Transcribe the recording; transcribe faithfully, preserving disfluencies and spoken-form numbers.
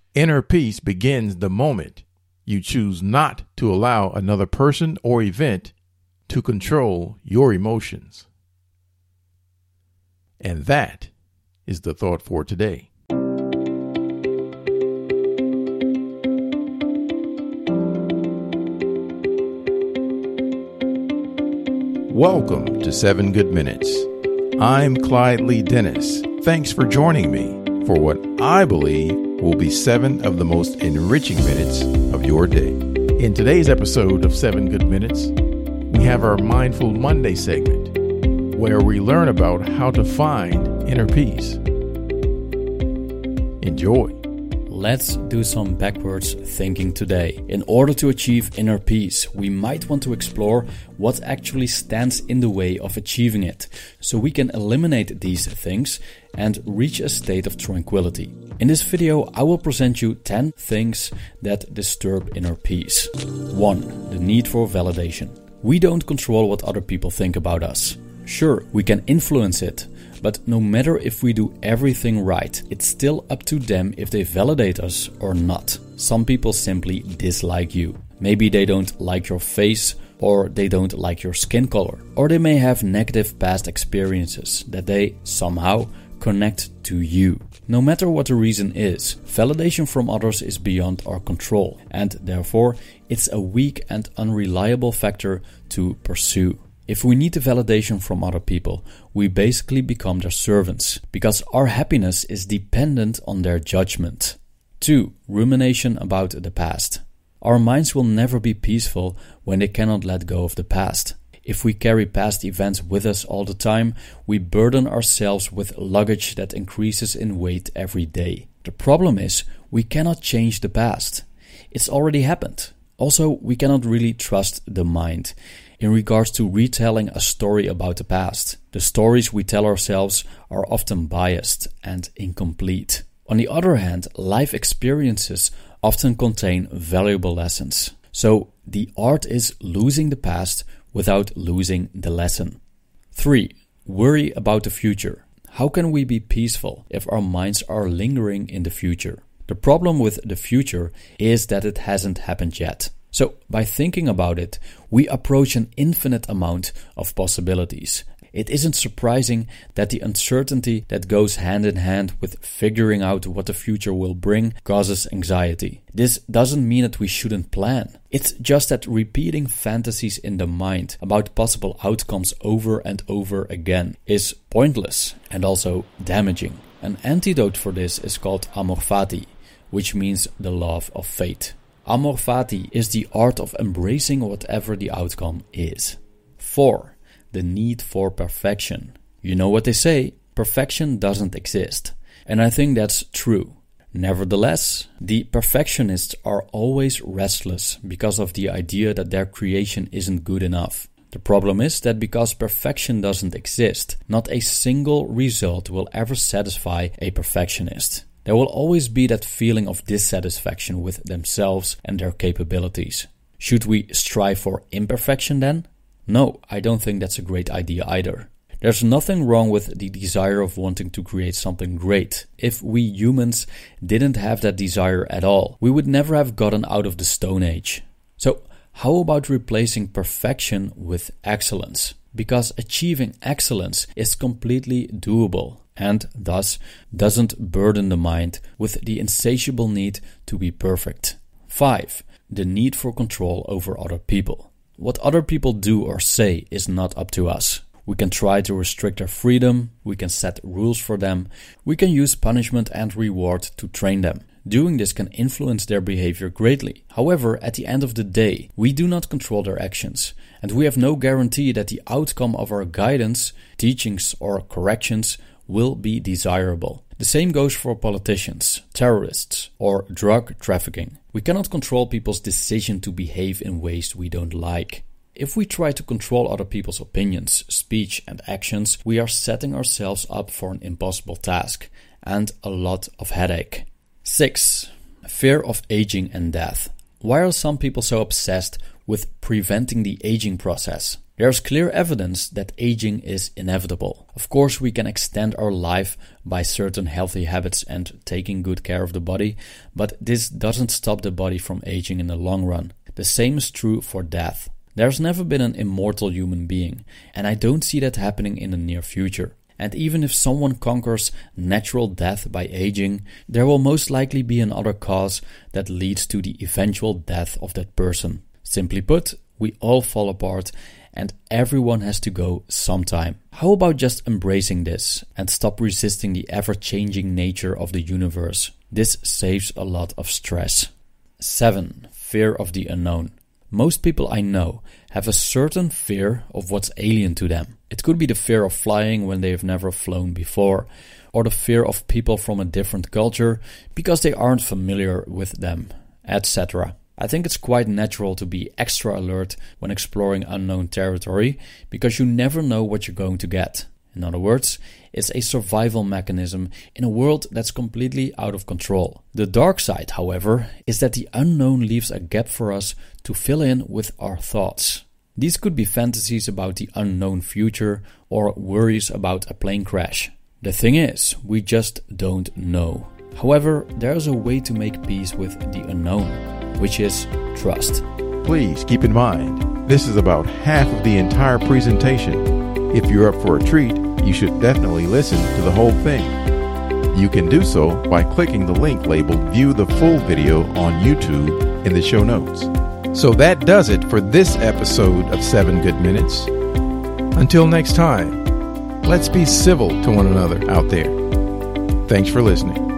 Inner peace begins the moment you choose not to allow another person or event to control your emotions. And that is the thought for today. Welcome to Seven Good Minutes. I'm Clyde Lee Dennis. Thanks for joining me for what I believe will be seven of the most enriching minutes of your day. In today's episode of Seven Good Minutes, we have our Mindful Monday segment, where we learn about how to find inner peace. Enjoy. Let's do some backwards thinking today. In order to achieve inner peace, we might want to explore what actually stands in the way of achieving it, so we can eliminate these things and reach a state of tranquility. In this video, I will present you ten things that disturb inner peace. one. The need for validation. We don't control what other people think about us. Sure, we can influence it, but no matter if we do everything right, it's still up to them if they validate us or not. Some people simply dislike you. Maybe they don't like your face, or they don't like your skin color, or they may have negative past experiences that they somehow connect to you. No matter what the reason is, validation from others is beyond our control, and therefore it's a weak and unreliable factor to pursue. If we need the validation from other people, we basically become their servants, because our happiness is dependent on their judgment. two. Rumination about the past. Our minds will never be peaceful when they cannot let go of the past. If we carry past events with us all the time, we burden ourselves with luggage that increases in weight every day. The problem is, we cannot change the past. It's already happened. Also, we cannot really trust the mind in regards to retelling a story about the past. The stories we tell ourselves are often biased and incomplete. On the other hand, life experiences often contain valuable lessons. So the art is losing the past without losing the lesson. three. Worry about the future. How can we be peaceful if our minds are lingering in the future? The problem with the future is that it hasn't happened yet. So, by thinking about it, we approach an infinite amount of possibilities. It isn't surprising that the uncertainty that goes hand in hand with figuring out what the future will bring causes anxiety. This doesn't mean that we shouldn't plan. It's just that repeating fantasies in the mind about possible outcomes over and over again is pointless and also damaging. An antidote for this is called amor fati, which means the love of fate. Amor fati is the art of embracing whatever the outcome is. four. The need for perfection. You know what they say, perfection doesn't exist. And I think that's true. Nevertheless, the perfectionists are always restless because of the idea that their creation isn't good enough. The problem is that because perfection doesn't exist, not a single result will ever satisfy a perfectionist. There will always be that feeling of dissatisfaction with themselves and their capabilities. Should we strive for imperfection then? No, I don't think that's a great idea either. There's nothing wrong with the desire of wanting to create something great. If we humans didn't have that desire at all, we would never have gotten out of the Stone Age. So, how about replacing perfection with excellence? Because achieving excellence is completely doable and thus doesn't burden the mind with the insatiable need to be perfect. five. The need for control over other people. What other people do or say is not up to us. We can try to restrict their freedom, we can set rules for them, we can use punishment and reward to train them. Doing this can influence their behavior greatly. However, at the end of the day, we do not control their actions, and we have no guarantee that the outcome of our guidance, teachings or corrections will be desirable. The same goes for politicians, terrorists, or drug trafficking. We cannot control people's decision to behave in ways we don't like. If we try to control other people's opinions, speech, and actions, we are setting ourselves up for an impossible task and a lot of headache. six. Fear of aging and death. Why are some people so obsessed with preventing the aging process? There's clear evidence that aging is inevitable. Of course, we can extend our life by certain healthy habits and taking good care of the body, but this doesn't stop the body from aging in the long run. The same is true for death. There's never been an immortal human being, and I don't see that happening in the near future. And even if someone conquers natural death by aging, there will most likely be another cause that leads to the eventual death of that person. Simply put, we all fall apart and everyone has to go sometime. How about just embracing this and stop resisting the ever-changing nature of the universe? This saves a lot of stress. seven. Fear of the unknown. Most people I know have a certain fear of what's alien to them. It could be the fear of flying when they have never flown before, or the fear of people from a different culture because they aren't familiar with them, et cetera. I think it's quite natural to be extra alert when exploring unknown territory because you never know what you're going to get. In other words, it's a survival mechanism in a world that's completely out of control. The dark side, however, is that the unknown leaves a gap for us to fill in with our thoughts. These could be fantasies about the unknown future or worries about a plane crash. The thing is, we just don't know. However, there's a way to make peace with the unknown, which is trust. Please keep in mind, this is about half of the entire presentation. If you're up for a treat, you should definitely listen to the whole thing. You can do so by clicking the link labeled View the Full Video on YouTube in the show notes. So that does it for this episode of seven Good Minutes. Until next time, let's be civil to one another out there. Thanks for listening.